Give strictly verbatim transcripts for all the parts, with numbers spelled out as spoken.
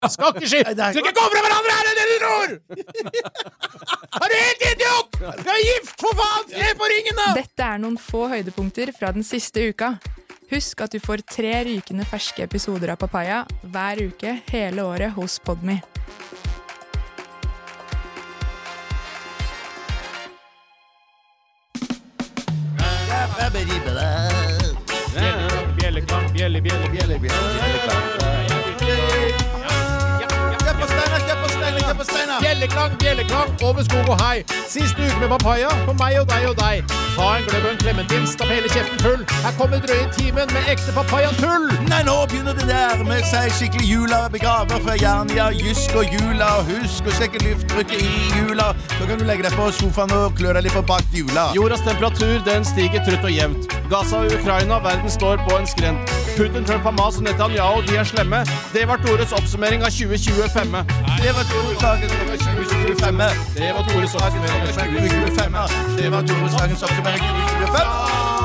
Skal ikke skje! Skal ikke gå fra hverandre her, det du tror! Er du helt idiot? Du er gift, for faen! Se på ringen da! Dette er noen få høydepunkter fra den siste uka. Husk at du får tre rykende ferske episoder av Papaya hver uke hele året hos Podme. Bjelleklang, bjelle, bjelle, bjelle, bjelleklang. Bjelleklang, bjelleklang, over skog og hei. Siste uke med Papaya, for meg og deg og deg. Ta en gløgg og en clementin, stapp hele kjeften full. Her kommer drøye timen med ekte papaya-tull. Nei, nå begynner det der med seg skikkelig jula begraver fra Jernia, Jysk og jula. Husk å sjekke lufttrykket i jula. Så kan du legge deg på sofaen og klø deg litt på bak jula. Jordas temperatur, den stiger trutt og jevnt. Gaza og Ukraina, verden står på en skrent. Putin, Trump, Hamas og Netanyahu, de er slemme. Det var Tores oppsummering av tjue tjuefem. Det var Tores saken tjue tjuefem. Det var Tores oppsummering av tjue tjuefem. Det var Tores saken oppsummering av tjue tjuefem.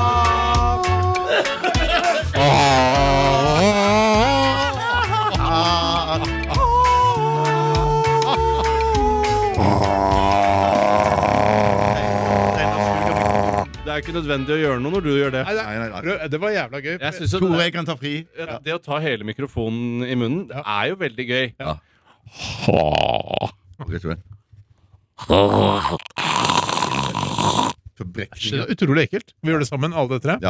Det er ikke nødvendig å gjøre noe når du gjør det. Nei, nei, nei. Det var jævla gøy. Jeg synes jo Tore, det, jeg kan ta fri. er, det å ta hele mikrofonen i munnen Ja. er jo veldig gøy. Ja. Ok, tror jeg. For Det brekkning. er utrolig ekkelt. Vi gjør det sammen, alle det tre. Ja.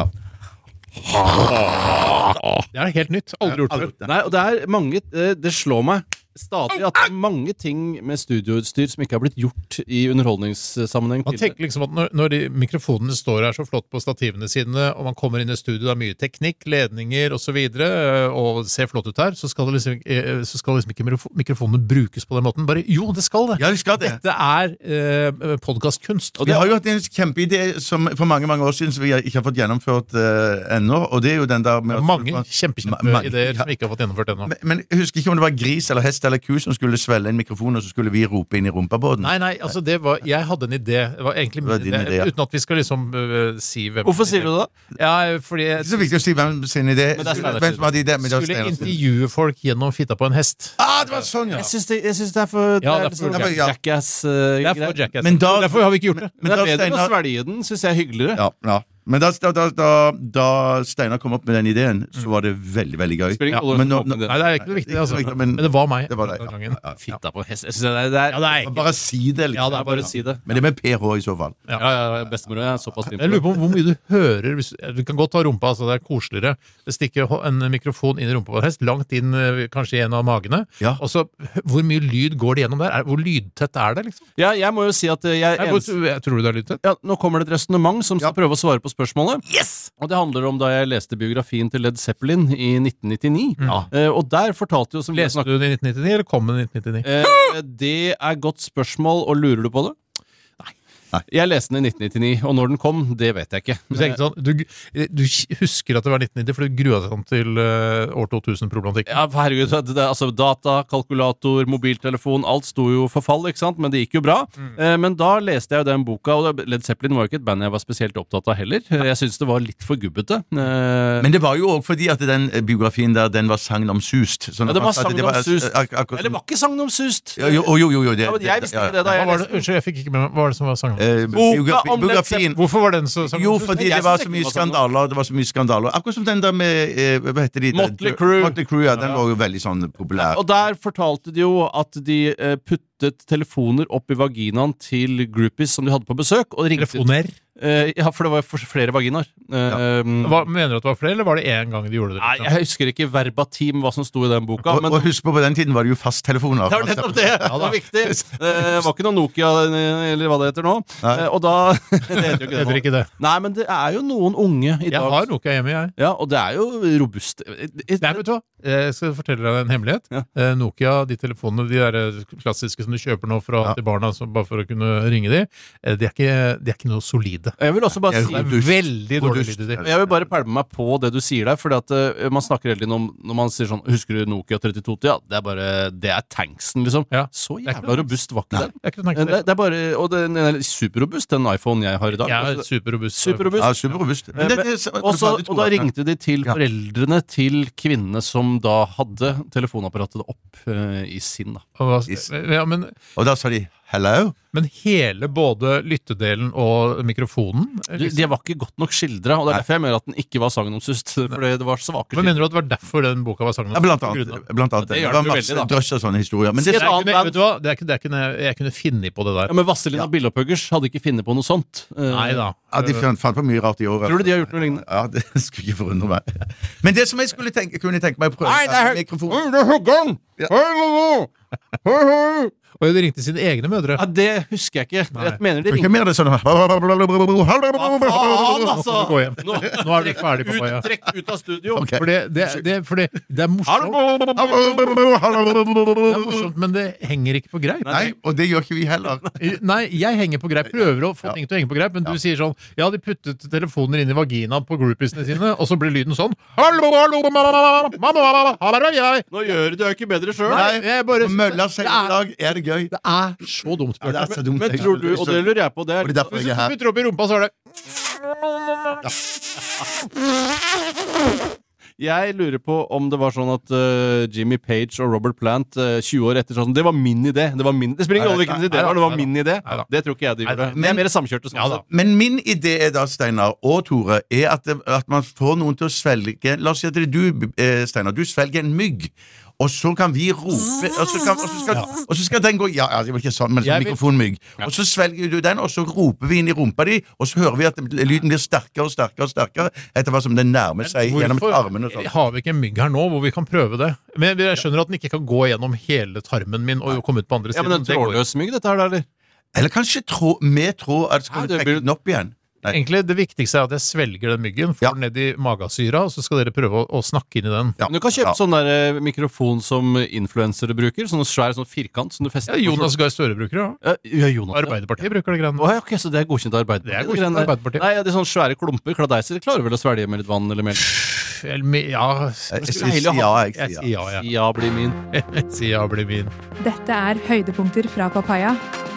Det er helt nytt. Aldri gjort det før. Nei, og det er mange, eh, det slår meg stadig at det er mange ting med studioutstyr som ikke har blitt gjort i underholdningssammenheng. Man tenker liksom at når, når de mikrofonene står her så flott på stativene sine, og man kommer inn i studio, det er mye teknikk, ledninger og så videre, og det ser flott ut her, så skal, det liksom, eh, så skal liksom ikke mikrofonene brukes på den måten. Bare, jo, det skal det. Ja, vi skal det. Dette er eh, podcastkunst. Og det har jo hatt en kjempeidé som for mange, mange år siden som vi ikke har fått gjennomført uh, ennå, og det er jo den der med... Mange Ma- kjempekjempeideer ja. som ikke har fått gjennomført ennå. Men, men jeg husker ikke om det var gris eller hest eller ku som skulle svelle en mikrofon, og så skulle vi rope inn i rumpabåden. Nei, nei, altså det var, jeg hadde en idé, det var egentlig Det var min din idé, idé, ja. uten at vi skal liksom uh, si hvem. Hvorfor sier du det? Ja, fordi Det er jeg så viktig å si hvem sin idé. Men det er Steinar Hvem som hadde idé, men det var skulle Steinar sin. intervjue folk gjennom fitta på en hest. Ah, det var sånn, ja! Jeg synes det, jeg synes det er for, Ja, det er det er litt sånn for- ja. jackass uh, Det er for Jackass. Men da- Derfor har vi ikke gjort det. Men det da er bedre å Steinar- svelge den, synes jeg er hyggeligere. Ja, ja. Men da, da, da, da Steinar kom opp med den ideen, så var det veldig, veldig gøy. Spiller ingen Ja, rolle men hvem nå- som åpner det. Nei, det er ikke noe viktig, altså. Ikke viktig, Men, men- det var meg. Det var deg, den ja. gangen. Ja, ja. Fitta på hest. Jeg synes det er, det er, Ja, det er ikke. Bare si det, liksom. Ja, det er bare si det. Men det er med P H i så fall. Ja, ja, bestemor er såpass fin Jeg lurer på hvor mye du hører hvis, Du kan godt ta rumpa, altså det er koseligere. Det stikker en mikrofon inn i rumpa på en hest, langt inn eh, kanskje i en av magene. Ja. Og så, hvor mye lyd går det gjennom der? Er, hvor lydtett er det, liksom? Ja, jeg må jo si at jeg, Nei, eneste- hvor, jeg tror du det er lydtett? ja, nå kommer det et resonemang som skal Ja. prøve å svare på spørsmålet. Yes! Og det handler om da jeg leste biografien til Led Zeppelin i nitten nittini. Eh, og der fortalte jo som vi Leste snakket- du den i nitten nittini, eller kom den i nitten nittini? Eh, det er godt spørsmål, og lurer du på det? Nei. Nei. Jeg leste den i nitten nittini, og når den kom, det vet jeg ikke. Du, tenkte sånn, du, du husker at det var nitten nitti, for du grua deg sånn til uh, år to tusen-problematikk. Ja, for herregud, det, det, altså data, kalkulator, mobiltelefon, alt sto jo for fall, ikke sant? Men det gikk jo bra. Mm. Eh, men da leste jeg jo den boka, og Led Zeppelin var jo ikke et band jeg var spesielt opptatt av heller. Eh, Jeg synes det var litt for gubbete. Eh, Men det var jo også fordi at den biografien der, den var sagnomsust. Sånn Ja, at det var man sa at det var- sagnomsust. ak- akkurat Eller som- var ikke sagnomsust? Jo, jo, jo, jo, det, Ja, men jeg visste ikke det da Hva jeg var det? leste den. Unnskyld, jeg fikk ikke med meg. Hva var det som var sangen? Eh, Boka biografi- om Led biografien. Hvorfor var den så sangen? Jo, fordi Jeg det var synes så ikke mye det var sånn. skandaler. Det var så mye skandaler. Akkurat som den der med eh, hva heter de? Motley Crue. Motley Crue, ja, den var jo veldig sånn populær. Og der fortalte de jo at de eh, puttet telefoner opp i vaginaen til groupies som de hadde på besøk, og ringte Telefoner? Eh, ja, for det var for flere vaginaer. Eh, Hva, mener du at det var flere, eller var det én gang de gjorde det? Nei, liksom? jeg husker ikke verbatim hva som sto i den boka, Og, men og husk på, på den tiden var det jo fasttelefoner. det var nettopp det! Det var viktig. Det var ikke noe Nokia, eller hva det heter nå. Nei. Eh, Og da Det heter jo ikke Det det heter nå. ikke det. Nei, men det er jo noen unge i Jeg dag. har Nokia hjemme, jeg. Ja, og det er jo robust. Nei, vet du hva? Jeg skal fortelle deg en hemmelighet. Ja. Eh, Nokia, de telefonene, de der klassiske som du kjøper nå fra Ja. til barna, så bare for å kunne ringe de, eh, de er ikke, de er ikke noe solide. lite. Jeg vil også bare Jeg si Det er veldig dårlig lyd i det. Jeg vil bare pælme meg på det du sier der, fordi at uh, man snakker hele tiden om når man sier sånn, husker du Nokia trettito ti? Ja, det er bare, det er tanksen, liksom. Ja. Så Det er ikke jævla noe robust var ikke den. Det er ikke noe Det, tanke det er bare, og den er superrobust, den iPhone jeg har i dag. Jeg er superrobust. Superrobust. Ja, superrobust. Men det- det- Og så- det- og da ringte de til Ja. foreldrene til kvinnene som da hadde telefonapparatet opp uh, i sin, da. Og hva- Ja, men, Og da sa de hello. men hele både lyttedelen og mikrofonen De, de var ikke godt nok skildra, og det er derfor jeg mener at den ikke var Sagen om Sust. Fordi det var svake Men skildre. mener du at det var derfor den boka var sangen? Ja, blant annet. Blant annet. Det Det, gjør var det jo masse veldig, da. drøss av sånne historier. Men det, Et Jeg annet kunne, band- vet du hva? Det er ikke, det er ikke, jeg kunne finne på det der. Ja, men Vazelina Billopphuggers hadde ikke funnet på noe sånt. Uh, Nei da. ja, de fant, fant på mye rart i år. Tror du de har gjort noe lignende? Ja, det skulle ikke forundre meg. Men det som jeg skulle tenke, kunne tenke meg å prøve Nei, det er- mikrofon. det er Huggan! Og de ringte sine egne mødre. Ja, det husker jeg ikke. Jeg mener de Ikke ringte mer det sånn faen, altså! Gå hjem. Nå, Nå er du ferdig, ut, pappa. Ja. trekk ut av studio. Ok. For det, det, det, for det, det er morsomt. Det er morsomt, men det henger ikke på greip. Nei, og det gjør ikke vi heller. Nei, jeg henger på greip. Prøver å få ting til å henge på greip, men du sier sånn ja, de puttet telefoner inn i vaginaen på groupiesene sine, og så blir lyden sånn. Nå gjør du det jo ikke bedre sjøl. Nei, jeg bare- og mølla seg i dag er det gøy. Det er så dumt. Ja, det er så dumt. Men tror du, og det lurer jeg på, det Og er det er derfor Hvis jeg du er her. putter opp i rumpa, så er det Jeg lurer på om det var sånn at uh, Jimmy Page og Robert Plant uh, tjue år etter sånn Det var min idé. Det var min Det spiller ingen rolle hvilken idé det var, det var min idé. Det tror ikke jeg de gjorde. Det er mer samkjørte sånn. Ja da. Men min idé er da, Steinar og Tore, er at, det, at man får noen til å svelge. La oss si at det er du, eh, Steinar, du svelger en mygg. Og så kan vi rope, og så, kan, og så, skal, og så skal den gå Ja, ja det var ikke sånn, men sånn Jeg vil- mikrofonmygg. Og så svelger du den, og så roper vi inn i rumpa di, og så hører vi at lyden blir sterkere og sterkere og sterkere etter hva som den nærmer seg gjennom tarmen og sånn. har vi ikke en mygg her nå hvor vi kan prøve det? Men jeg skjønner at den ikke kan gå gjennom hele tarmen min og komme ut på andre Ja, siden. men en Det går- trådløs mygg, dette her, da, eller? Eller kanskje trå, med tråd at skal Nei, du det trekke blir- den opp igjen. Nei. Egentlig det viktigste er at jeg svelger den myggen, får Ja. den ned i magasyra, og så skal dere prøve å, å snakke inn i den. Ja. Men du kan kjøpe Ja. sånn der eh, mikrofon som influensere bruker. Sånn svær sånn firkant som du fester Ja, Jonas Gahr Støre bruker det. Ja, ja, Jonas. ja. Arbeiderpartiet bruker det greiene. Å, ja, ok, så det er godkjent av Arbeiderpartiet? Det er godkjent av Arbeiderpartiet. Nei, ja, de sånne svære klumper, kladeiser, klarer vel å svelge med litt vann eller melk? Eller me- Ja, Jeg jeg sier ja, jeg sier sier ja. ja, ja. Ja, bli min. Jeg sier ja, blir min. Dette er høydepunkter fra Papaya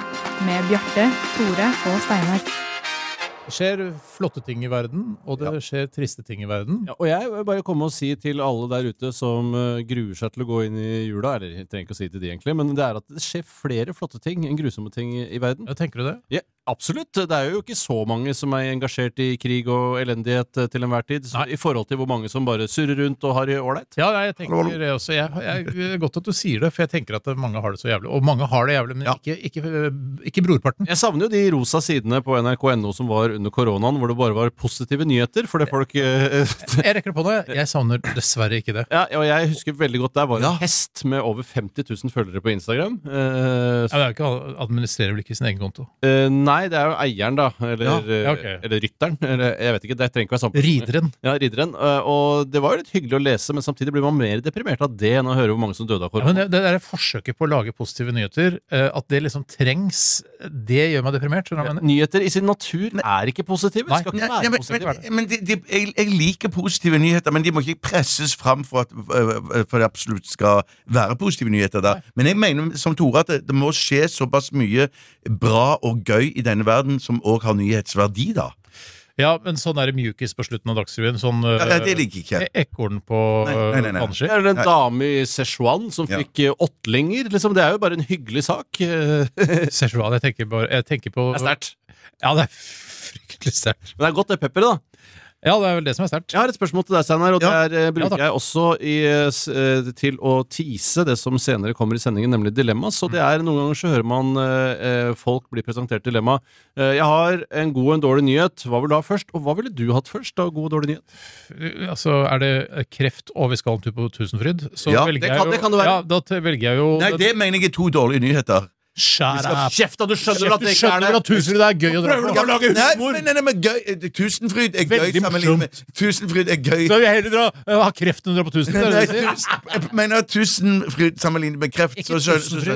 med Bjarte, Tore og Steinar. Det skjer flotte ting i verden, og det skjer triste ting i verden. Ja, og jeg vil bare komme og si til alle der ute som uh, gruer seg til å gå inn i jula, eller jeg trenger ikke å si til de egentlig, men det er at det skjer flere flotte ting enn grusomme ting i, i verden. Ja, tenker du det? Ja, absolutt. Det er jo ikke så mange som er engasjert i krig og elendighet uh, til enhver tid, så, Nei. i forhold til hvor mange som bare surrer rundt og har det ålreit. Ja, jeg tenker det også. Jeg, jeg, det er godt at du sier det, for jeg tenker at mange har det så jævlig. Og mange har det jævlig, men Ja. ikke, ikke, ikke brorparten. Jeg savner jo de rosa sidene på N R K punktum N O som var under koronaen, hvor det bare var positive nyheter, fordi folk uh, Jeg rekker på det. Jeg savner dessverre ikke det. Ja, og jeg husker veldig godt der var en Ja. hest med over femti tusen følgere på Instagram. Eh, Ja, det er jo ikke administrerer vel ikke sin egen konto. eh, nei, det er jo eieren, da. Eller, Ja, ja, ok. eh, eller rytteren. Eller, jeg vet ikke, det trenger ikke være samme. Rideren. Ja, ridderen. Eh, og det var jo litt hyggelig å lese, men samtidig blir man mer deprimert av det enn å høre hvor mange som døde av Ja, men korona. det, det der forsøket på å lage positive nyheter, eh, at det liksom trengs, det gjør meg deprimert. Skjønner du hva jeg mener? Nyheter i sin natur er ikke positive. Nei. Skal ikke Nei, være ja, men, positive. men, men de, de, jeg, jeg liker positive nyheter, men de må ikke presses fram for at øh, for det absolutt skal være positive nyheter. Da. Men jeg mener som Tore at det, det må skje såpass mye bra og gøy i denne verden som òg har nyhetsverdi, da. Ja, men sånn er det mjukis på slutten av Dagsrevyen. Sånn Ja, eh, det liker jeg ikke. e- ekorn på Nei, nei, nei, nei. vannski. Det er en dame i Sichuan som Ja. fikk eh, åttlinger. Liksom, det er jo bare en hyggelig sak. Eh, Szechuan, jeg tenker, bare, jeg tenker på Det er sterkt. Ja, det er fryktelig sterkt. Men det er godt, det pepperet, da. Ja, det er vel det som er sterkt. Jeg har et spørsmål til deg, Steinar, og Ja. det er, eh, bruker Ja, takk. jeg også i, eh, s- eh, til å tease det som senere kommer i sendingen, nemlig dilemmas. Og det er noen ganger så hører man eh, eh, folk bli presentert dilemma. Eh, jeg har en god og en dårlig nyhet. Hva vil du ha først? Og hva ville du hatt først av god og dårlig nyhet? Altså, er det kreft og vi skal en tur på Tusenfryd, så Ja, velger det jeg kan- jo det kan det være. Ja, da t- velger jeg jo Nei, det mener jeg er to dårlige nyheter. Shut up! Kjeft, da! Du skjønner Du at det ikke er skjønner at det! Tusenfryd er gøy å dra Prøver du på. ikke å lage Nei, humor? men, nei, nei, men gøy Tusenfryd er gøy Veldig sammenlignet med Tusenfryd er gøy. Så vil jeg heller dra, uh, ha kreft enn å dra på Tusenfryd. er Nei, det det du sier? tusen, jeg mener Tusenfryd sammenlignet med kreft. Ikke så skjønner- så Tusenfryd. skjønner-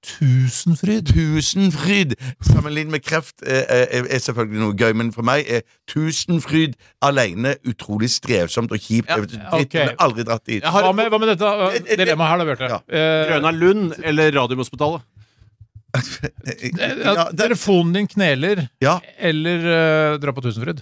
Tusenfryd. Tusenfryd sammenlignet med kreft er, er, er selvfølgelig noe gøy, men for meg er Tusenfryd alene utrolig strevsomt og kjipt. Ja, Jeg ok. har aldri dratt dit. Hva med, hva med dette dilemmaet her, da, Bjarte? Ja. Eh, Grøna Lund eller Radiumhospitalet? Ja, at det, telefonen din kneler, ja. eller uh, dra på Tusenfryd.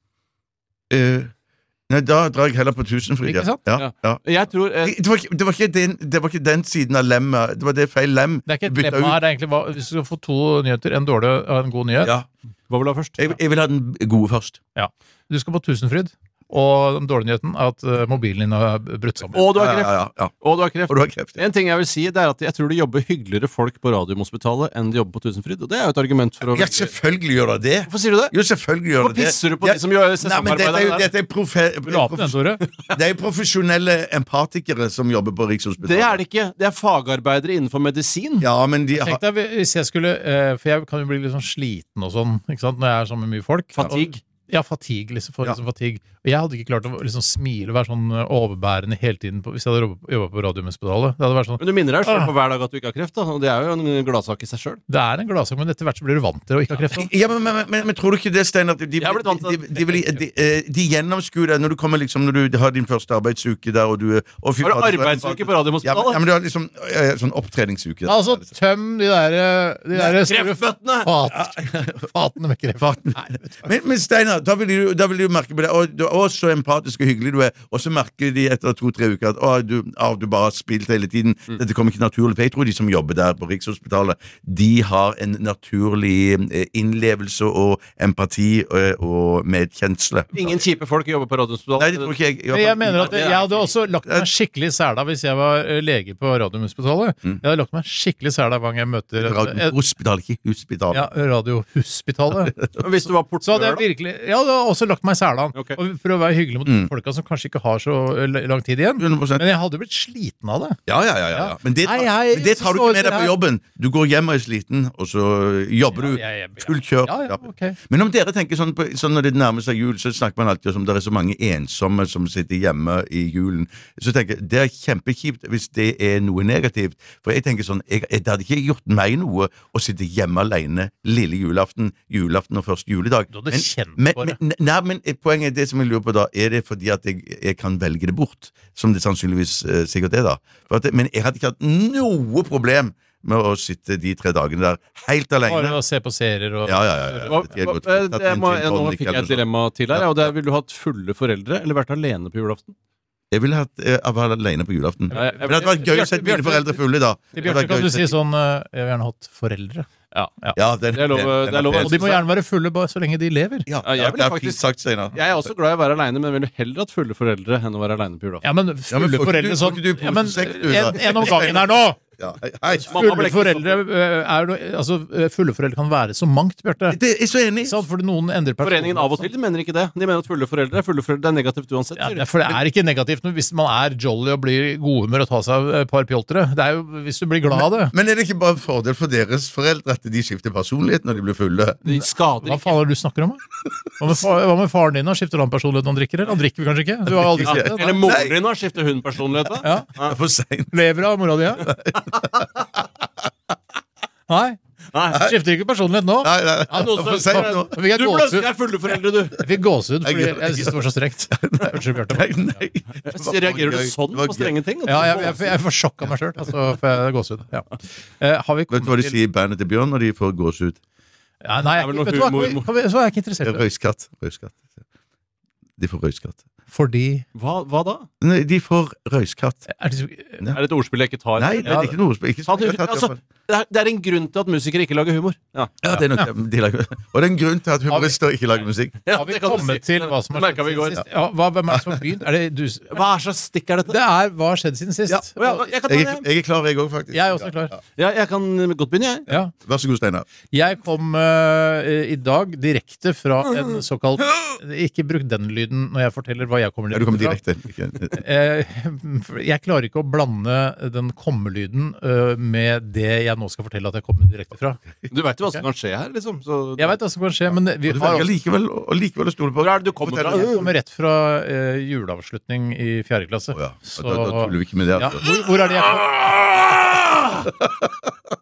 eh, Nei, da drar jeg heller på Tusenfryd. Ikke sant? Ja. Ja, ja. Jeg tror eh, Det, var ikke, det, var ikke den, det var ikke den siden av lemmet. Det var det feil lem. Det er ikke et bytta dilemma ut. her, det er egentlig hva, hvis du skal få to nyheter, en dårlig og en god nyhet. Ja. Hva vil du ha først? Jeg, jeg vil ha den gode først. Du skal på Tusenfryd, og den dårlige nyheten er at uh, mobilen din har brutt sammen. Og du har Ja, kreft! ja, ja, ja. Og du har kreft. Og du har kreft. Ja. En ting jeg vil si, det er at jeg tror det jobber hyggeligere folk på Radiumhospitalet enn de jobber på Tusenfryd, og det er jo et argument for å Ja, selvfølgelig gjør det det. Hvorfor sier du det? Jo, selvfølgelig gjør Hvorfor det det. pisser du på Ja, de som gjør Nei, men dette er jo, sesongarbeiderne der? dette er profe, Vil du ha på den, Tore? det er jo profesjonelle empatikere som jobber på Rikshospitalet. Det er det ikke. Det er fagarbeidere innenfor medisin. Ja, men de har Tenk deg hvis jeg skulle eh, For jeg kan jo bli litt sånn sliten og sånn, ikke sant, når jeg er sammen med mye folk. Fatigue. Ja, fatigue, liksom, for, Ja. liksom fatigue. Og jeg hadde ikke klart å liksom smile og være sånn eh, overbærende hele tiden på, hvis jeg hadde jobba på Radiumhospitalet. Det hadde vært sånn. Men du minner deg selv Ah. på hver dag at du ikke har kreft, da. Og det er jo en gladsak i seg sjøl. Det er en gladsak, men etter hvert så blir du vant til å ikke ha kreft. også. Ja, men, men, men, men tror du ikke det, Stein, at de, de, Jeg har blitt vant til de, det. de, vil- de, eh, de gjennomskuer deg når du kommer liksom Når du har din første arbeidsuke der, og du og fy Har du fader, så er det arbeidsuke på Ja, men, ja, Radiumhospitalet? men du har liksom eh, sånn opptreningsuke. Altså, tøm de der, de der store Kreftføttene! fat, fatene med kreft. Faten. Men, men Steinar, da vil, du, da vil du merke på det. Og, du- å, så empatisk og hyggelig du er. Og så merker de etter to-tre uker at å, du, å, du bare har spilt hele tiden. Dette kommer ikke naturlig. For jeg tror de som jobber der på Rikshospitalet, de har en naturlig eh, innlevelse og empati og, og medkjensle. Ingen kjipe folk jobber på Radiumhospitalet. Nei, det tror ikke jeg. Men jeg mener at det er jeg hadde også lagt meg skikkelig i sela hvis jeg var eh, lege på Radiumhospitalet. Jeg hadde lagt meg skikkelig i sela hver gang jeg møter eh, Hospital, ikke hospital. ja, Radiohospitalet. Men Hvis du var Så hadde jeg portør, da? virkelig Ja, da hadde jeg også lagt meg i sela. Ok. Og for å være hyggelig mot Mm. folka som kanskje ikke har så l- lang tid igjen. hundre prosent. Men jeg hadde blitt sliten av det. Ja, ja, ja, ja, ja. Men det, Nei, jeg- men det tar du ikke med deg på her. jobben. Du går hjem og er sliten, og så jobber du Ja, jeg- jeg- full kjør. Ja, ja, Ja. ok. Men om dere tenker sånn, på, sånn når det nærmer seg jul, så snakker man alltid om at det er så mange ensomme som sitter hjemme i julen. Så tenker jeg, det er kjempekjipt hvis det er noe negativt. For jeg tenker sånn, jeg, det hadde ikke gjort meg noe å sitte hjemme alene lille julaften, julaften og første juledag. Du hadde kjent men, på det. men, nei, men poenget er det som jeg lurer på da, er det fordi at jeg, jeg kan velge det bort, som det sannsynligvis eh, sikkert er da. For at, men jeg hadde ikke hatt noe problem med å sitte de tre dagene der helt Bare alene. å se på serier og Ja, ja, ja. ja. Hva- Det er hva- godt. eh, Tatt det en må, gin nå tonic fikk jeg eller et noe sånt. dilemma til her, Ja. og det er, ville du hatt fulle foreldre eller vært alene på julaften? Jeg ville hatt eh, være alene på julaften. Ja, jeg- Men det hadde vært gøy å se mine Bjarte- foreldre fulle da. Til Det hadde Bjarte vært kan gøy du å si se- sånn eh, Jeg vil gjerne hatt foreldre. Ja. Ja, den, Det er lov- den- det er lov- den- Og de må gjerne være fulle bare så lenge de lever. Ja, Ja, jeg ja, ville det er faktisk- fint sagt, Steinar. Jeg er også glad i å være aleine, men ville heller hatt fulle foreldre enn å være aleine på julaften. Ja, men Ja, men fulle får ikke foreldre du- sånn får ikke du ja, men, posesekt, du, da? en, en om gangen her nå! Ja, hei, hei. Mamma Fulle ble ikke foreldre eh, er noe- altså, eh, Fulle foreldre kan være så mangt, Bjarte. Det er jeg så enig. Ikke sant? Fordi noen endrer Foreningen av og til de mener ikke det. De mener at fulle foreldre er fulle foreldre. Det er negativt uansett. Ja, sier de. det er- for det er ikke negativt men hvis man er jolly og blir god humør og tar seg av et par pjoltere. Det er jo hvis du blir glad av det. Men er det ikke bare en fordel for deres foreldre at de skifter personlighet når de blir fulle? De skader Hva ikke. faen er det du snakker om? da? Hva med, fa hva med faren din? da? Skifter han personlighet når han drikker? Eller? Han drikker vel kanskje ikke? Du har aldri sett det? Eller moren din har skiftet hun personlighet. da. Ja. Det er for seint. Lever av mora di, ja? Nei. Nei. Skifter ikke personlighet nå. Nei, nei, Ja, det noen er for som- seint nå. Nå fikk jeg Du gåsehud. bløsker er fulle foreldre, du! Jeg fikk gåsehud fordi Jeg- jeg syntes det var så strengt. Unnskyld, Bjarte. Nei, nei. Det var Reagerer du gøy. sånn Det var på gøy. strenge ting? Ja, jeg, jeg, jeg får sjokk av meg sjøl. Altså, for jeg gåsehud. Ja. Eh, har vi Vet du hva de kommet til sier i bandet til Bjørn når de får gåsehud? ja, Nei, jeg, Det er vel noe vet du hva, humor- kan vi- kan vi- så er jeg ikke interessert i det. Røyskatt. Røyskatt. De får røyskatt. Fordi Hva, hva da? Nei, de får røyskatt. er det, så- Er det et ordspill jeg ikke tar? Nei, det er ikke noe ordspill. Ikke Ta til- røyskatt, i hvert altså, fall. det, er, det er en grunn til at musikere ikke lager humor. Ja, Ja, det er nok de lager. Og det er en grunn til at humorister ikke lager musikk. ja har vi det kan du kommet si. til hva som Det har merket vi i skjedd går. siden sist? Ja, hva, hvem er det som har begynt? Er det du? Hva slags stikk er dette? Det er hva har skjedd siden sist. Ja. Å, ja, jeg kan ta Jeg, det. jeg er klar, jeg òg, faktisk. Jeg er også klar. Ja, jeg kan godt begynne, jeg. Ja. Vær så god, Steinar. Jeg kom eh, i dag direkte fra en såkalt Ikke bruk den lyden når jeg forteller hva jeg kommer Ja, du kommer direkte fra. direkte. Ikke- Eh, jeg klarer ikke å blande den komme-lyden eh, med det jeg nå skal fortelle at jeg kommer direkte fra. Du veit jo hva som kan skje her, liksom. Så Jeg vet hva som kan skje, men vi Du har velger også likevel, og likevel å stole på. Hvor er det du kommer fra? jeg kommer rett fra eh, juleavslutning i fjerde klasse. Å ja. Så- Da, da tuller vi ikke med det. Ja, Altså. hvor, hvor er det jeg kom?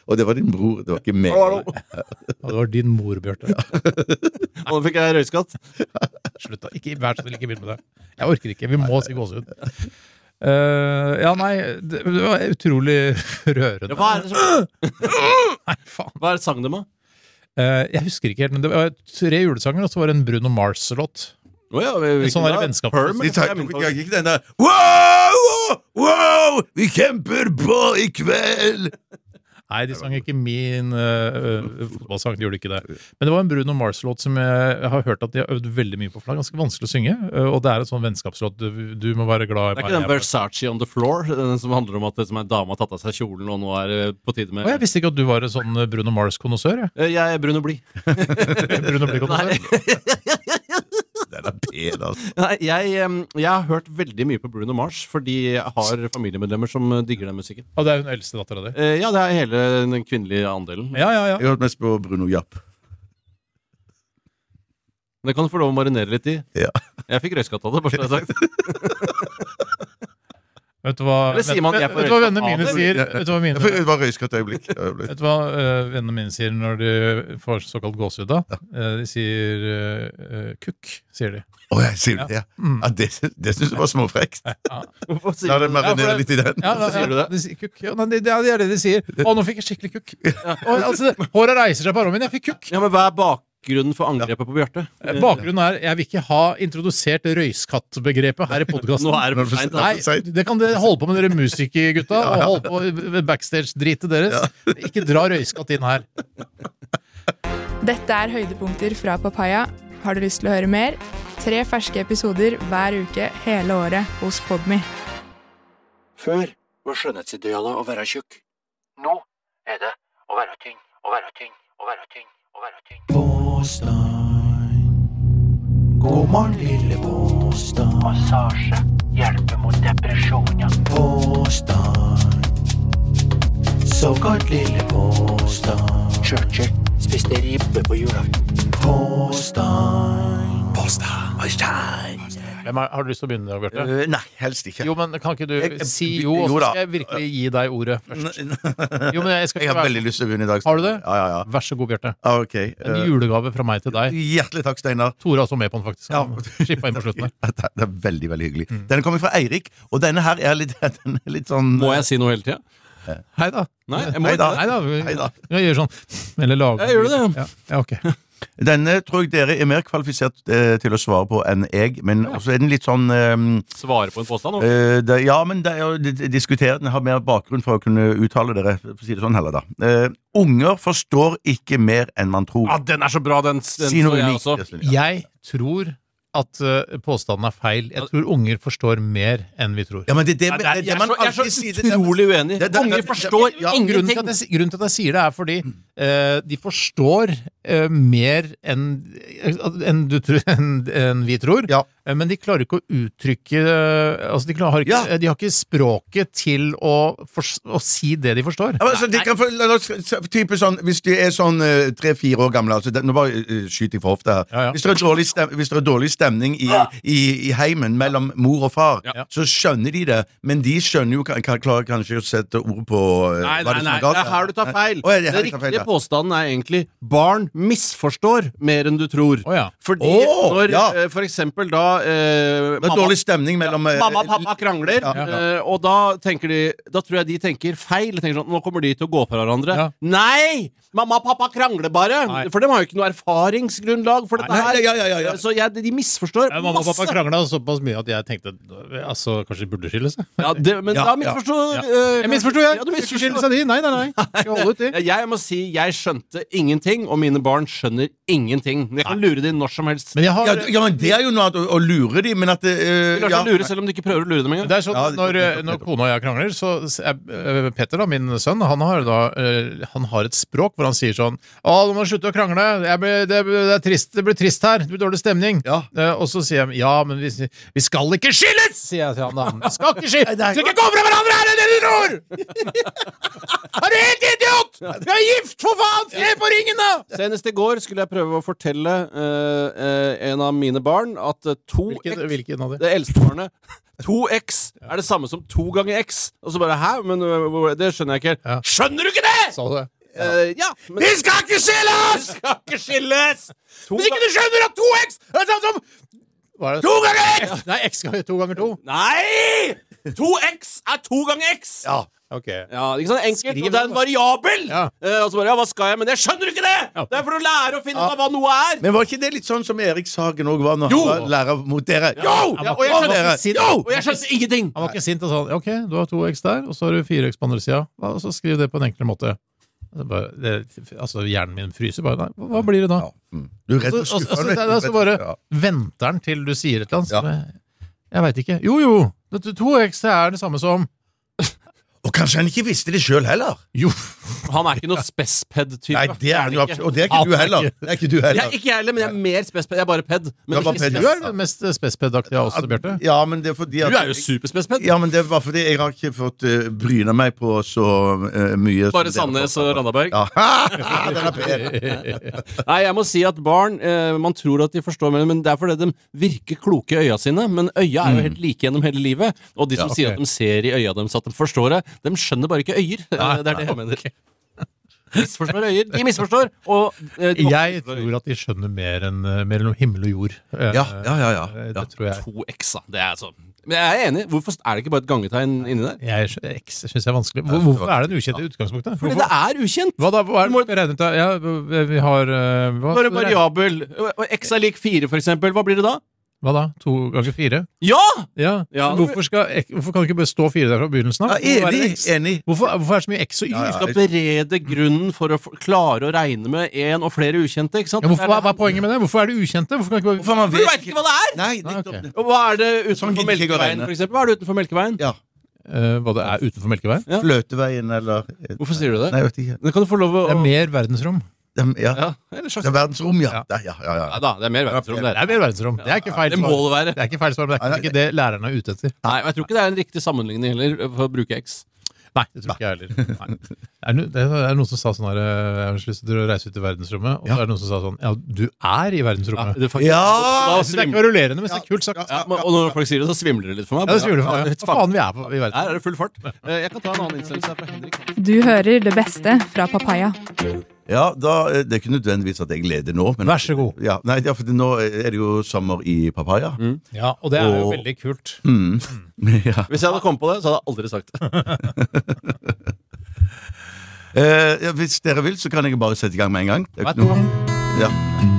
Og det var din bror, det var ikke meg. Hallo. Ja, det var din mor, Bjørte. Og nå fikk jeg røyskatt. Slutt da, ikke, vær så snill, ikke begynn med det. Jeg orker ikke, vi må si gåsehud. Uh, ja, nei, det, det var utrolig rørende. Ja, hva er det som... Nei, faen. Hva er det sang dem av? Uh, jeg husker ikke helt, men det var tre julesanger, og så var det en Bruno Mars-låt. Oh, ja, vi, Sånn er det vennskap. De tar ikke den der wow, wow, wow, vi kjemper på i kveld. Nei, de sang ikke min uh, fotballsang, de gjorde ikke det. Men det var en Bruno Mars-låt som jeg, jeg har hørt at de har øvd veldig mye på, for det er ganske vanskelig å synge, uh, og det er en sånn vennskapslåt, du, du må være glad i meg. Det er meg. ikke den Versace on the floor, den som handler om at det som en dame har tatt av seg kjolen, og nå er det på tide med... Og jeg visste ikke at du var en sånn Bruno Mars-konnoissør, jeg. Jeg er Bruno Bli. Bruno Bli-konnoissør. Den er pen, altså. Nei, jeg, jeg har hørt veldig mye på Bruno Mars, fordi jeg har familiemedlemmer som digger den musikken. Og det er hun eldste datteren din? Ja, det er hele den kvinnelige andelen. Ja, ja, ja. Jeg har hørt mest på Bruno Japp. Det kan du få lov å marinere litt i. Ja. Jeg fikk røyskatt av det, bare så det er sagt. Vet du hva, Eller sier man, vet, jeg får vet du hva vennene røyskatt mine av det? sier? Vet du hva mine, Det var røyskatt øyeblikk. øyeblikk. vet du hva uh, vennene mine sier når de får såkalt gåsehud da? Uh, de sier uh, uh, kukk, sier de. Å, jeg sier det, ja. ja det, det synes jeg var småfrekt. Ja. Hvorfor sier La du det det? marinere litt i den. Ja, Hvorfor sier du det? De sier kukk. Ja, nei, det, det er det de sier. Å, nå fikk jeg skikkelig kukk. Og, altså, håret reiser seg på armen min. Jeg fikk kukk. Ja, men hva er bakgrunnen for angrepet på Bjarte? Bakgrunnen er, jeg vil ikke ha introdusert røyskattbegrepet her i podcasten. Nå er det for sent. Nei, det kan dere holde på med dere musikergutta, og holde på med backstage-dritet deres. Ikke dra røyskatt inn her. Dette er høydepunkter fra Papaya. Har du lyst til å høre mer? Tre ferske episoder hver uke hele året hos Podme. Før var skjønnhetsidealet å være tjukk. Nå er det å være tynn, å være tynn, å være tynn, å være tynn. Påstand. God morgen, lille påstand. Massasje hjelper mot depresjon, ja. Påstand. Såkalt lille påstand. Churchill spiste ribbe på julaften. Påstand. Påstand. Påstand. Hvem har, har du lyst til å begynne, Bjarte? Uh, nei, helst ikke. Jo, men kan ikke du Jeg- jeg- si jo, og jo så da. skal jeg virkelig gi deg ordet først. Jo, men jeg skal Jeg ikke har være... veldig lyst til å begynne i dag. Har du det? Ja, ja, ja. Vær så god, Bjarte. Ah, ok. En Uh, julegave fra meg til deg. hjertelig takk, Steinar. Tore er også med på den, faktisk. Ja. Han skippa inn på slutten her. Ja, Det det er veldig, veldig hyggelig. Denne kommer fra Eirik, og denne her er litt, den er litt sånn Må jeg si noe hele tiden? Hei da. Nei, jeg må Hei da. ikke det. Hei da. Hei da. Jeg gjør sånn. Eller lager. Jeg gjør det. Ja, ja, ok. Denne tror jeg dere er mer kvalifisert eh, til å svare på enn jeg, men også er den litt sånn eh, Svare på en påstand nå. eh, det, Ja, men det er jo d- d- diskutere den, har mer bakgrunn for å kunne uttale dere, for å si det sånn heller da. Eh, unger forstår ikke mer enn man tror. Ja, den er så bra, den, den Si noe så jeg unikt. også. Øystein, ja. Jeg tror at uh, påstanden er feil. Jeg tror unger forstår mer enn vi tror. Ja, men det, det, Nei, det er, det, jeg, er man så, jeg er alltid sier så det- utrolig uenig. Det- det- Unger det- forstår ja, Grunnen til, ingenting. at jeg, grunnen til at jeg sier det, er fordi eh, de forstår eh, mer enn enn du tror- enn- enn vi tror. Ja. Eh, Men de klarer ikke å uttrykke eh, Altså, de, klarer, har ikke, Ja. de har ikke språket til å, fors- å si det de forstår. Ja, men, altså, de kan få, la oss, type sånn, hvis de er sånn uh, tre-fire år gamle altså, det, Nå bare uh, skyter jeg for hofte her. Ja, ja. Hvis, det er dårlig stem, hvis det er dårlig stemning i, i, i heimen mellom mor og far, Ja. så skjønner de det. Men de skjønner jo kan, kan, klarer kanskje å sette ord på uh, Nei, hva nei, det som nei, er galt. det er her du tar feil. Å, ja, det er her Den jeg tar feil, riktige ja. påstanden er egentlig barn misforstår mer enn du tror. Å, ja. Fordi Å, når ja. eh, for eksempel da eh, Det er dårlig stemning mellom uh, Mamma og pappa krangler, Ja, ja. eh, og da tenker de Da tror jeg de tenker feil. De tenker sånn, nå kommer de til å gå fra hverandre. Ja. Nei! Mamma og pappa krangler bare! Nei. For de har jo ikke noe erfaringsgrunnlag for dette Nei, her. ja, ja, ja, ja. Så jeg, de misforstår Ja, mamma og pappa masse. krangla såpass mye at jeg tenkte altså, kanskje de burde skille seg. Ja, det, men Ja, da ja. misforstår Ja. eh, Jeg misforsto, jeg! Ja, du Ikke misforstår. skille seg de. Nei, nei, nei. Skal holde ut de. Jeg må si jeg skjønte ingenting, og mine barn skjønner ingenting. Men jeg kan lure dem når som helst. Men jeg har ja, ja, men det er jo noe at, å, å lure de, men at uh, Du lar ja. seg lure selv om du ikke prøver å lure dem engang. Det er sånn, Ja, når, nettopp, når nettopp. kona og jeg krangler, så er øh, Petter, da, min sønn, han har, da, øh, han har et språk hvor han sier sånn Å, nå må du slutte å krangle. Jeg blir, det, det, er trist, det blir trist her. Det blir dårlig stemning. Ja. Eh, og så sier jeg ja, men vi, vi skal ikke skilles! Sier jeg til han da. Vi skal ikke skilles! Vi skal ikke gå fra hverandre! Er det det du tror?! Er du helt idiot?! Vi er gift, for faen! Se på ringen, da! Senest i går skulle jeg prøve å fortelle eh, eh, en av mine barn at eh, to Hvilken, x, hvilken av de? det eldste barnet to x er det samme som to ganger x. Og så bare hæ? Men øh, hvor- det skjønner jeg ikke helt. Ja. Skjønner du ikke det?! Sa du det? Eh, ja, men Vi skal ikke skilles! skal ikke skilles! Hvis ikke du skjønner at to x er det samme som Hva er det? To ganger X! Nei, x ganger to ganger to. Nei! To x er to ganger x. Ja. Ok. Ja, ikke sant? Enkelt, Skriv og det er en det. variabel. Ja. Eh, og så bare, ja, hva skal jeg? Men jeg skjønner ikke det! Det er for å lære å finne ut av hva noe er. Men var ikke det litt sånn som Erik Sagen også var når Jo! han var lærer mot dere? Jo! Ja, og jeg Mot skjønte dere. ikke Jo! Og jeg skjønte ingenting. Han var ikke sint og sånn. Ok, du har to x der, og så har du fire x på andre sida. Og så skriv det på en enklere måte. Det er bare, det, altså, hjernen min fryser bare. Nei, hva blir det da? Mm. Du er redd Og for så, og så, skuffende. det er så bare Ja. venter han til du sier et eller annet. Ja. Så jeg jeg veit ikke. Jo, jo! Dette to x er det samme som Og kanskje han ikke visste det sjøl heller. Jo! Han er ikke noe spesped-type. Nei, det er han jo absolutt. Og det er ikke Han du er heller. ikke- Det er ikke du Jeg er heller. ikke jeg heller, men jeg er mer spesped. Jeg er bare ped. Men Ja, bare ikke ped, Du ja. er den mest spesped-aktige av oss, Bjarte. Ja, men det er fordi at Du er jo superspesped. Ja, men det var fordi jeg har ikke fått uh, bryna meg på så uh, mye som Bare dere har Sandnes fått. og Randaberg. Ja. Den er pen. Nei, jeg må si at barn, eh, man tror at de forstår mer, men det er fordi de virker kloke i øya sine. Men øya er jo helt like gjennom hele livet. Og de som Ja, ok. sier at de ser i øya deres at de forstår det, de skjønner bare ikke øyer. det er det jeg mener. Misforstår øyer. De misforstår. Og eh, de Jeg tror at de skjønner mer enn eh, mer enn himmel og jord. Eh, Ja, ja, ja, ja. eh, Ja. Det tror jeg. to x, da. Det er altså Men jeg er enig. Hvorfor er det ikke bare et gangetegn inni der? Jeg X syns jeg er vanskelig. Hvor, hvorfor er det en ukjent i utgangspunktet? Fordi Hvorfor? det er ukjent. Hva da? Hva er Du må- det regnet ut? Ja, vi har eh, hva, Bare variabel. Og x er lik fire, for eksempel. Hva blir det da? hva da? To ganger fire? Ja! Ja. Ja. Hvorfor, skal, hvorfor kan det ikke bare stå fire der fra begynnelsen av? Ja, Hvorfor være enig, X? enig. Hvorfor, hvorfor er det så mye X og Y? Ja, ja. Skal berede grunnen for å f- klare å regne med én og flere ukjente. Ikke sant? Ja, hvorfor, hva, hva er poenget med det? Hvorfor er det ukjente? Hvorfor kan det ikke bare... Hvorfor man Du vet vet ikke hva det er! Nei, Nei, nettopp ok. det. Og hva er det Sånn utenfor gidder ikke jeg å Melkeveien, regne. for eksempel? Hva er det utenfor Melkeveien? Ja. Eh, hva det er utenfor Melkeveien? Ja. Fløteveien eller Hvorfor sier du det? Nei, jeg vet ikke. Det kan du få lov å Det er mer verdensrom. Dem- Ja. Ja, eller slags... Det er verdensrom, ja. Ja. Der, ja, ja, ja. Nei da, det er mer verdensrom Det der. er mer verdensrom. Det er ikke feil Det må svar. det være. Det er ikke feil svar, men det er ikke det lærerne er ute etter. Nei, men jeg tror ikke det er en riktig sammenligning heller for å bruke X. Nei, det tror ikke jeg heller. Nei. Det, er no, det er noen som sa sånn her eh, Jeg har så lyst til å reise ut i verdensrommet, og så er det noen som sa sånn Ja, du er i verdensrommet. det er faktisk- Ja! Da Jeg synes det er ikke svimler- kverullerende, men det er kult sagt. ja, men- Og når folk sier det, så svimler det litt for meg. Ja, det skulle du få. Ja, Ja. Hva faen vi er på i verden? Her er det full fart. Eh, Jeg kan ta en annen innsendelse her fra Henrik. Du hører det beste fra Papaya. Ja, da, eh, det er ikke nødvendigvis at jeg leder nå. Men, Vær så god. Ja, nei, ja, for nå er det jo sommer i Papaya. Ja, og det er jo Og- veldig kult. Mm. Ja. Hvis jeg hadde kommet på det, så hadde jeg aldri sagt det. Eh, ja, hvis dere vil, så kan jeg bare sette i gang med en gang. Det er Vet ikke du hva? noe- Ja.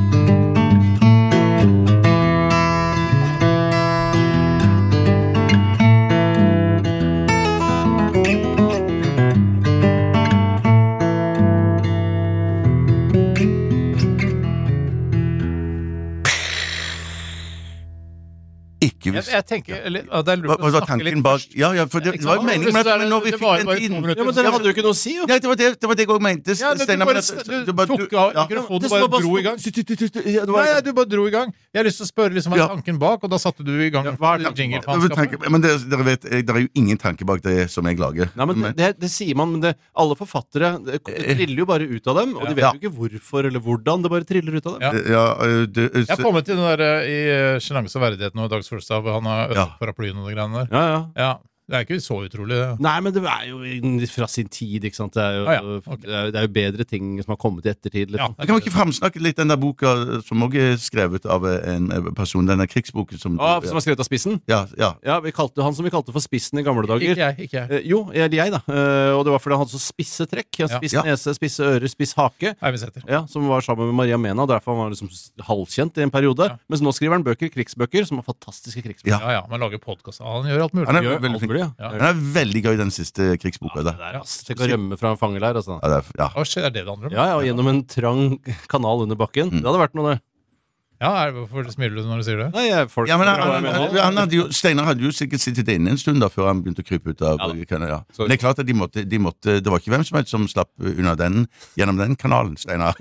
Ikke Jeg, hvis jeg tenker eller, ja, det er lurt Hva å hva var snakke litt tanken bak? først. Ja, ja, for det, det var jo meningen med at men når vi Det fikk var den bare to tiden minutter. Ja, men Dere hadde jo ikke noe å si, jo. Ja, det var det, det, var det jeg òg mente. Ja, du, Steinar, bare, men at- du, du bare- tok du- av ja. mikrofonen Det og bare står bare dro i gang. Ja, det var- Nei, du bare dro i gang. Jeg har lyst til å spørre liksom, hva er Ja. tanken bak, og da satte du i gang Ja, hva er tanken jingle bak? Jeg vil tenke- Men dere, dere vet, eh, det er jo ingen tanke bak det som jeg lager. Nei, men det, det, det sier man, men det, alle forfattere det, det triller jo bare ut av dem, og de vet Ja. jo ikke hvorfor eller hvordan. Det bare triller ut av dem. Ja. Eh, Ja, eh, det, eh, Jeg har så- kommet til den der eh, i Sjenanse og verdighet nå, Dag Solstad, hvor han har Ja. ødelagt paraplyen og de greiene der. Ja, ja. Ja, det er ikke så utrolig, det. Nei, men det er jo i- fra sin tid, ikke sant. Det er jo, Ah, ja. Ok. det er, det er jo bedre ting som har kommet i ettertid. Ja. Liksom. Kan vi ikke framsnakke litt den der boka som også er skrevet av en person, den der krigsboken som Ah, som er skrevet av Spissen? Ja, ja. Ja, vi kalte Han som vi kalte for Spissen i gamle dager. Ikke jeg, ikke jeg. Eh, jo, eller jeg, da. Eh, og det var fordi han hadde så spisse trekk. Ja, Ja. Spiss Ja. nese, spisse ører, spiss hake. Eivind Sæther. Ja, Som var sammen med Maria Mena. Derfor han var liksom halvkjent i en periode. Ja. Mens nå skriver han bøker, krigsbøker, som er fantastiske krigsbøker. Ja. Ja, ja, man lager podkast. Han gjør alt mulig. Han er Gjør veldig alt flink. mulig, ja. Ja. Den er veldig gøy, den siste krigsboka. Det der. er, ass, Tenk å rømme fra en fangeleir. Altså. Ja, det er, ja. Hva skjer, er det det handler om? Ja, ja, og gjennom en trang kanal under bakken. Det hadde vært noe, det. Ja, er, Hvorfor smiler du når du sier det? Nei, jeg, folk Ja, men han, hva jeg han, mener. han, han hadde jo, Steinar hadde jo sikkert sittet inne en stund da før han begynte å krype ut av Ja. Canada. Så- Men det er klart at de måtte, de måtte Det var ikke hvem som helst som slapp unna den gjennom den kanalen, Steinar.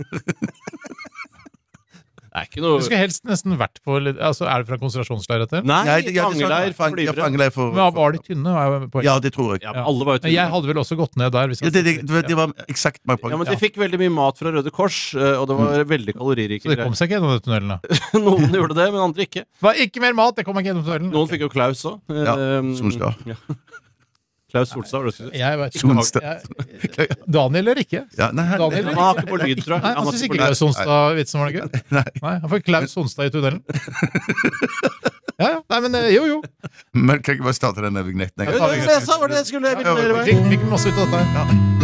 Det er ikke noe Du skulle helst nesten vært på litt- altså, Er det fra konsentrasjonsleir, dette? Nei, Nei, det- ja, det er fangeleir sånn- fang- ja, flyvere. fangeleir for, Men var de tynne? Er jo poenget. Ja, det tror jeg. Ja, alle var jo Men jeg hadde vel også gått ned der. Hvis Ja, jeg, det, det, det, det var eksakt my point. Ja, men De fikk veldig mye mat fra Røde Kors, eh, og det var veldig kaloririke så det kom greier. seg ikke gjennom den tunnelen. da. Noen gjorde det, men andre ikke. Det var ikke mer mat! Det kom ikke gjennom tunnelen. Noen fikk jo Klaus òg. Ja, som skal. Ja. Klaus Solstad, var det du skulle si? Jeg vet ikke. Sonstad. Jeg, Daniel eller ikke? Ja, nei, han, Daniel, Han har ikke på lyd, tror jeg. Nei, han har synes ikke ikke på lyd. Klaus Sonstad-vitsen var det gøy. nei. Nei, han får Klaus Sonstad i tunnelen. Ja, ja. Nei, men eh, jo, jo. Men kan jeg ikke bare starte denne vignetten? Ja, det jeg sa, var det jeg skulle jeg ville mer i vei. Fikk, fikk masse ut av dette her.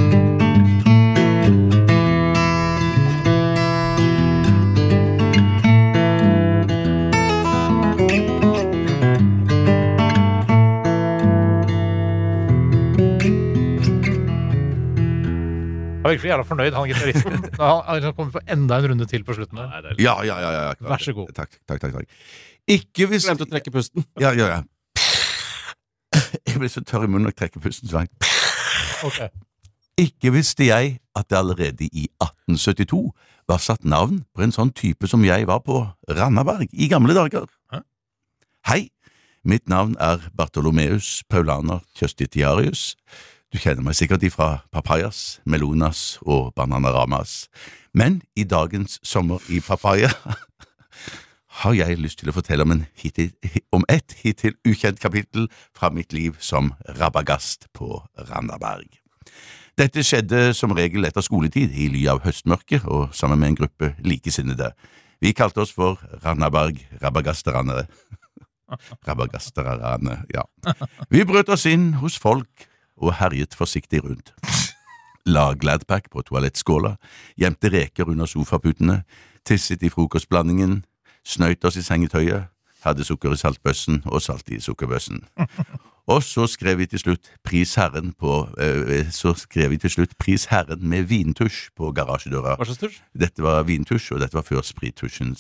Jeg var virkelig jævla fornøyd, han gitaristen. Han har liksom kommet på enda en runde til på slutten. Nei, det er litt- Ja, ja, ja, ja, ja. Vær så god. Takk, takk, takk, takk. Ikke hvis... Glemte å trekke pusten. Ja, ja, ja. Jeg blir så tørr i munnen og trekker pusten så langt. Ok. Ikke visste jeg at det allerede i atten syttito var satt navn på en sånn type som jeg var på Randaberg i gamle dager. Hæ? Hei, mitt navn er Bartolomeus Paulaner Kjøstitiarius. Du kjenner meg sikkert ifra Papayas, Melonas og Bananaramas. Men i dagens sommer i Papaya har jeg lyst til å fortelle om, en hittil, om et hittil ukjent kapittel fra mitt liv som rabagast på Randaberg. Dette skjedde som regel etter skoletid i ly av høstmørket og sammen med en gruppe likesinnede. Vi kalte oss for Randaberg Rabagasterane. Rabagasterane, ja. Vi brøt oss inn hos folk og herjet forsiktig rundt. La Gladpack på toalettskåla, gjemte reker under sofaputene, tisset i frokostblandingen, snøyt oss i sengetøyet, hadde sukker i saltbøssen og salt i sukkerbøssen. Og så skrev vi til slutt pris herren på, øh, så skrev vi til slutt pris herren med vintusj på garasjedøra. Hva slags tusj? Dette var vintusj, og dette var før sprittusjens.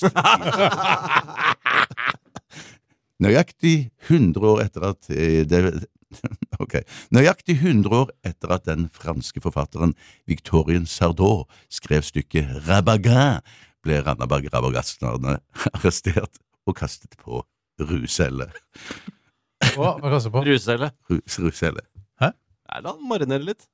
Nøyaktig hundre år etter at eh, det Ok. Nøyaktig hundre år etter at den franske forfatteren Victorien Sardou skrev stykket Rabaga, ble Randaberg Rabagasterne arrestert og kastet på ruselle. Hva hva kastet på? Ruselle. Rus, ruselle. Nei, la den marinere litt.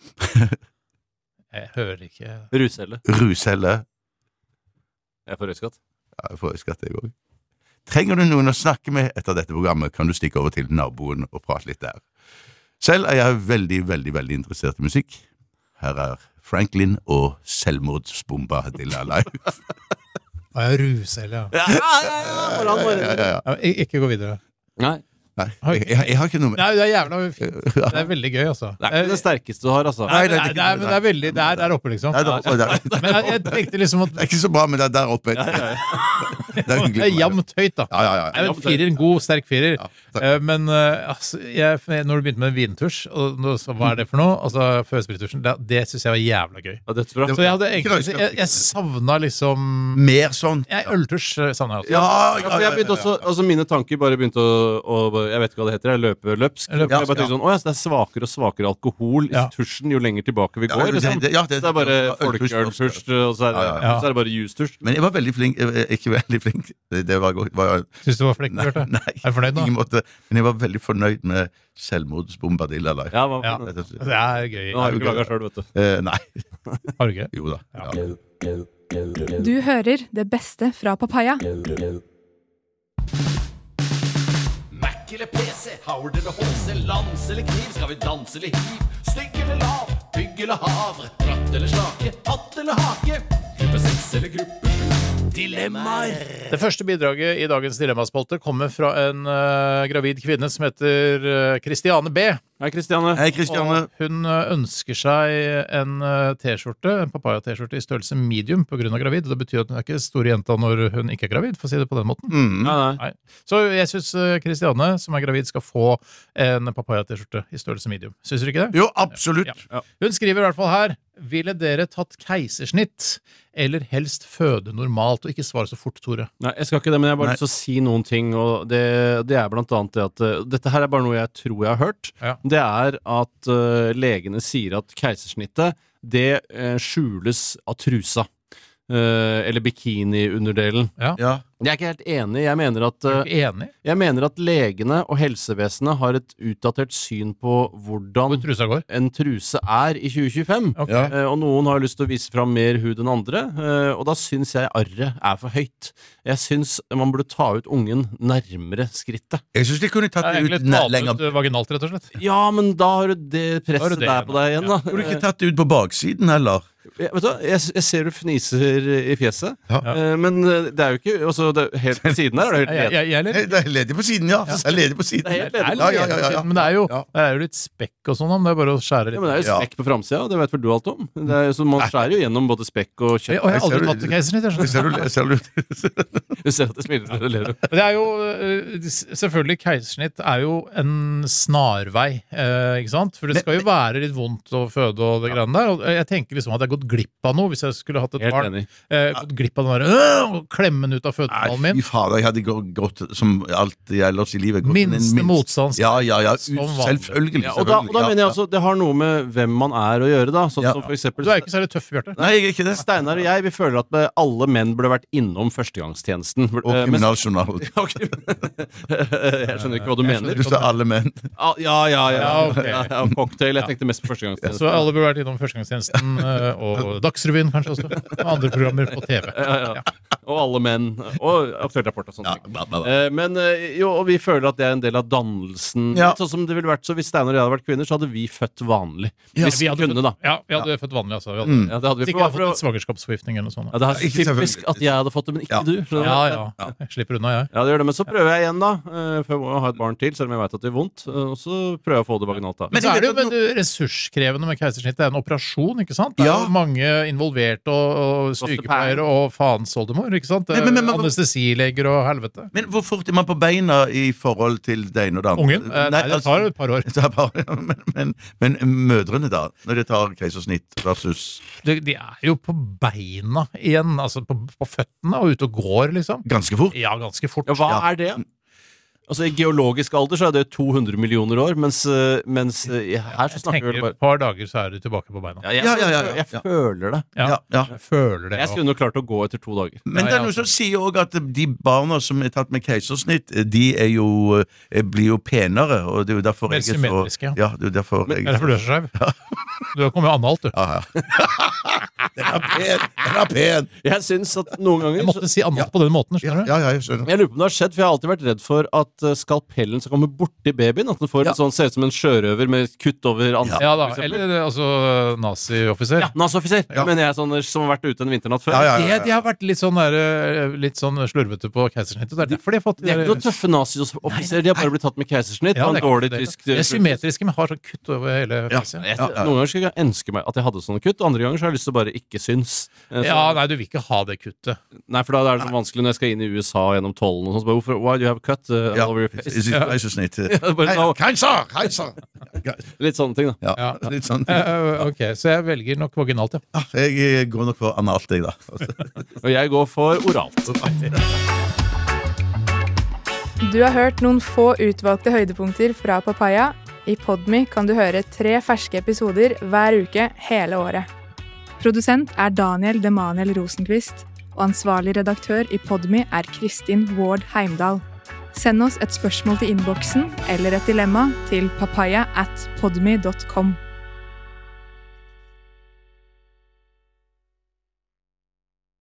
Jeg hører ikke. Ruselle. Ruselle. Jeg får røyskatt. Ja, jeg får skatt jeg også. Trenger du noen å snakke med etter dette programmet, kan du stikke over til naboen og prate litt der. Selv er jeg veldig, veldig, veldig interessert i musikk. Her er Franklin og selvmordsbomba Dilla Live. Ah, ja, rusel, ja. Ja, ja, ja, ja. Bare la den marinere. Ja, ja, ja. Ja, ik- Ikke gå videre. Nei. Nei, jeg, jeg, jeg har ikke noe med Nei, det er jævla fint. Det er veldig gøy, altså. Det er ikke det sterkeste du har, altså. Nei, Nei, det det er er, ikke- det er, men det er veldig Det er der oppe, liksom. Nei, det, er, det, er, Men jeg, jeg tenkte liksom at det er ikke så bra, men det er der oppe. Ja, ja, ja. Det er det hyggelig er for meg. jevnt høyt, da. Ja, ja, ja. Det er en firer, en god, sterk firer. Ja, takk. Eh, men eh, altså, jeg, når du begynte med vintusj, og nå- så hva er det for noe? Altså, Førsprittusjen, det, det syns jeg var jævla gøy. Ja, dødsbra. Så jeg hadde Ikke egentlig røyskatt. Jeg, jeg savna liksom Mer sånn. jeg, Øltusj eh, savna jeg også. Ja, Ja, ja, for ja, jeg begynte også, altså Mine tanker bare begynte å, å Jeg vet ikke hva det heter, jeg løpe løpsk. Løpe- Jeg bare ja. tenkte sånn, åja, så det er svakere og svakere alkohol Ja. i tusjen jo lenger tilbake vi Ja, går. det- Liksom. det- ja, det- Så det er bare ja, øltusj folkeøltusj, og så er det, Ja, ja, ja. så er det bare justusj. Men jeg var veldig flink. eh, Ikke veldig flink. Det, det var godt. Var, Syns du var flink, nei, Bjarte? nei, Er du fornøyd nå? ingen måte. Men jeg var veldig fornøyd med selvmordsbomba Dilla Live. Ja, hva, Ja. Nå Dette- Det er gøy. har du ikke laga sjøl, vet du. Eh, nei. Har du ikke? Jo da. Ja. Du hører det beste fra Papaya. Mac eller P C, Howard eller H C, lans eller kniv, skal vi danse eller hiv? Stygg eller lav, bygg eller havre, bratt eller slake, hatt eller hake, gruppe seks eller gruppe sju. Dilemmaer. Det første bidraget i dagens dilemmaspalte kommer fra en eh, gravid kvinne som heter Kristiane B. Hei, Kristiane. Hei, Kristiane. Og hun eh, ønsker seg en eh, T-skjorte, en papaya-T-skjorte i størrelse medium på grunn av gravid. Det betyr at hun er ikke stor jenta når hun ikke er gravid, for å si det på den måten. Mm. Nei, nei. Nei. Så jeg syns Kristiane, som er gravid, skal få en papaya-T-skjorte i størrelse medium. Syns dere ikke det? Jo, absolutt. Ja. Hun skriver i hvert fall her: ville dere tatt keisersnitt, eller helst føde normalt? Og ikke svare så fort, Tore. Nei, jeg skal ikke det, men jeg har bare Nei. lyst til å si noen ting. Og det, det er blant annet det at uh, dette her er bare noe jeg tror jeg har hørt. Ja. Det er at uh, legene sier at keisersnittet det uh, skjules av trusa. eh, eller bikini-underdelen. Ja. Ja. Jeg er ikke helt enig. Jeg mener at, Er eh, du ikke enig? jeg mener at legene og helsevesenet har et utdatert syn på hvordan Hvor trusa går? en truse er i tjue tjuefem. Ok. Ja. Eh, og noen har lyst til å vise fram mer hud enn andre, eh, og da syns jeg arret er for høyt. Jeg syns man burde ta ut ungen nærmere skrittet. Jeg syns de kunne Det tatt er det egentlig ut ne- tatt lenger. ut eh, vaginalt, rett og slett. Ja, men da har du det Da har presset du det der igjen, på deg igjen, da. Kunne du ikke tatt det ut på baksiden heller? Jeg, vet du, hva, jeg, jeg ser du fniser i fjeset, Ja. eh, men eh, det er jo ikke altså, det, helt på siden her er det helt Jeg, ledig. jeg, jeg, Nei, jeg, Det er ledig på siden, ja. Det er ledig på siden. Det er helt jeg er ledig. litt Ja, ja, enig, ja, ja. men det er jo, Ja. det er jo litt spekk og sånn, om det er bare å skjære Ja, litt. men det er jo Ja. spekk på framsida, det vet vel du alt om. Det er, jo så man skjærer jo gjennom både spekk og Jeg, kjøtt. og jeg har aldri Ser du- tatt keisersnitt, jeg skjønner. Ser du, ser du Du ser at det smiler når du ler. Men det er jo eh, selvfølgelig keisersnitt er jo en snarvei, eh, ikke sant? For det skal jo være litt vondt å føde og det greiene der. Og jeg tenker liksom at jeg har gått glipp av noe hvis jeg skulle hatt et Helt barn. enig. Eh, gått glipp av den der øh, å klemme den ut av fødekanalen Nei, min. fy fader, jeg hadde gå- gått som alt ellers i livet. gått en Minste minst- motstands. Ja, ja, ja. Som vanlig. Selvfølgelig. Ja, og da, og da selvfølgelig. mener jeg altså det har noe med hvem man er å gjøre, da. Sånn Ja. som for eksempel Du er jo ikke særlig tøff, Bjarte. Nei, jeg er ikke det. Steinar og jeg, vi føler at eh, alle menn burde vært innom førstegangstjenesten. Og Eh, mens- kriminaljournal. Ja, ok. Jeg skjønner ikke hva du mener. Du sa alle menn. Ah, Ja, ja, ja. Ja, ok. ja, ja cocktail. Jeg tenkte mest på førstegangstjenesten. Så alle burde vært innom Førstegangstjenesten eh, og Dagsrevyen kanskje også. Og andre programmer på T V. Ja, ja. Og alle menn. Og Aktuelt Rapport og sånne Ja, ting. bla, bla, bla. Eh, Men eh, jo, og vi føler at det er en del av dannelsen. Ja. Litt sånn som det ville vært så Hvis Steinar og jeg hadde vært kvinner, så hadde vi født vanlig. Ja, Hvis vi hadde kunne, fått, da. Ja, vi hadde født vanlig, altså. Vi hadde, Mm. Ja, det hadde Hvis vi ikke jeg for, hadde for, fått svangerskapsforgiftning eller noe sånt. ja, det er Ikke typisk selvfølgelig. at jeg hadde fått det, men ikke Ja. du. skjønner du? Ja, ja. Jeg slipper unna, jeg. Ja, det gjør det, men så prøver jeg igjen, da. eh, For jeg må ha et barn til, selv om jeg vet at det gjør vondt. eh, Og så prøver jeg å få det vaginalt, da. Men så jeg er det jo vet at men, ressurskrevende med keisersnitt. Det er en operasjon, ikke sant? Det er Ja. jo mange involvert, og, og sykepleiere og faens oldemor, ikke sant? Det er Men- men- men- Anestesileger og helvete. Men hvor fort er man på beina i forhold til det ene og det andre? Ungen? Eh, Nei, det tar jo et par år. det tar bare, men, men, men mødrene, da? Når de tar keisersnitt versus De, de er jo på beina igjen, altså på, på føttene og ute og går, liksom. Ganske fort? Ja, ganske fort. Ja, hva Ja. er det? Altså, I geologisk alder så er det to hundre millioner år, mens, eh, mens eh, her så Jeg snakker vi tenker vel bare et par dager så er du tilbake på beina. ja, jeg, Ja, ja, ja, ja. jeg føler det. Ja, Ja, ja. jeg føler det. Jeg skulle nok klart å gå etter to dager. Men Ja, det er ja, noe altså. som sier også at de barna som er tatt med keisersnitt, de er jo, eh, blir jo penere, og det er jo derfor Mer jeg er så symmetriske, ja. Ja, det er jo derfor jeg Det er derfor du er så skeiv. Du har kommet jo analt, du. Ja, ja. Den er pen! Den er pen! Jeg syns at noen ganger Jeg måtte si analt på den måten, Ja, skjønner du? ja, ja, jeg skjønner. Jeg lurer på om det har skjedd, for jeg har alltid vært redd for at eh, skalpellen skal komme borti babyen. At den får Ja. et sånn, ser ut som en sjørøver med kutt over ansiktet. Ja da, for eksempel. eller altså nazioffiser. Ja, NASA-offiser, Ja. mener jeg, sånn, som har vært ute en vinternatt før. Ja, ja, ja, Det, de har vært litt sånn, der, eh, litt sånn slurvete på keisersnittet. Det er derfor de har fått De er ikke noen tøffe nazi-offiserer, de har bare blitt tatt med keisersnitt. Ja, og det en er dårlig det. tysk De er symmetriske, men har sånn kutt over hele Ja. fjeset. Jeg, Ja, ja. Noen ganger skulle jeg ønske meg at jeg hadde sånne kutt, andre ganger så har jeg lyst til å bare ikke synes. Eh, så- Ja, nei, du vil ikke ha det kuttet. Nei, for da er det så vanskelig når jeg skal inn i U S A gjennom tollen og sånn. så bare, Hvorfor, why do you have a cut uh, Ja, all over your face? is it keisersnitt? bare, Hei, no. Keiser! Keiser! Litt sånne ting, da. Ja, Ja. litt sånn. Eh, eh, ok, så jeg velger nok vaginalt, ja. Ja, jeg går nok for analt, jeg, da. Og jeg går for oralt. Du har hørt noen få utvalgte høydepunkter fra Papaya. I Podme kan du høre tre ferske episoder hver uke hele året. Produsent er Daniel Demanuel Rosenqvist, og ansvarlig redaktør i Podme er Kristin Ward Heimdal. Send oss et spørsmål til innboksen eller et dilemma til papaya at podme punktum com.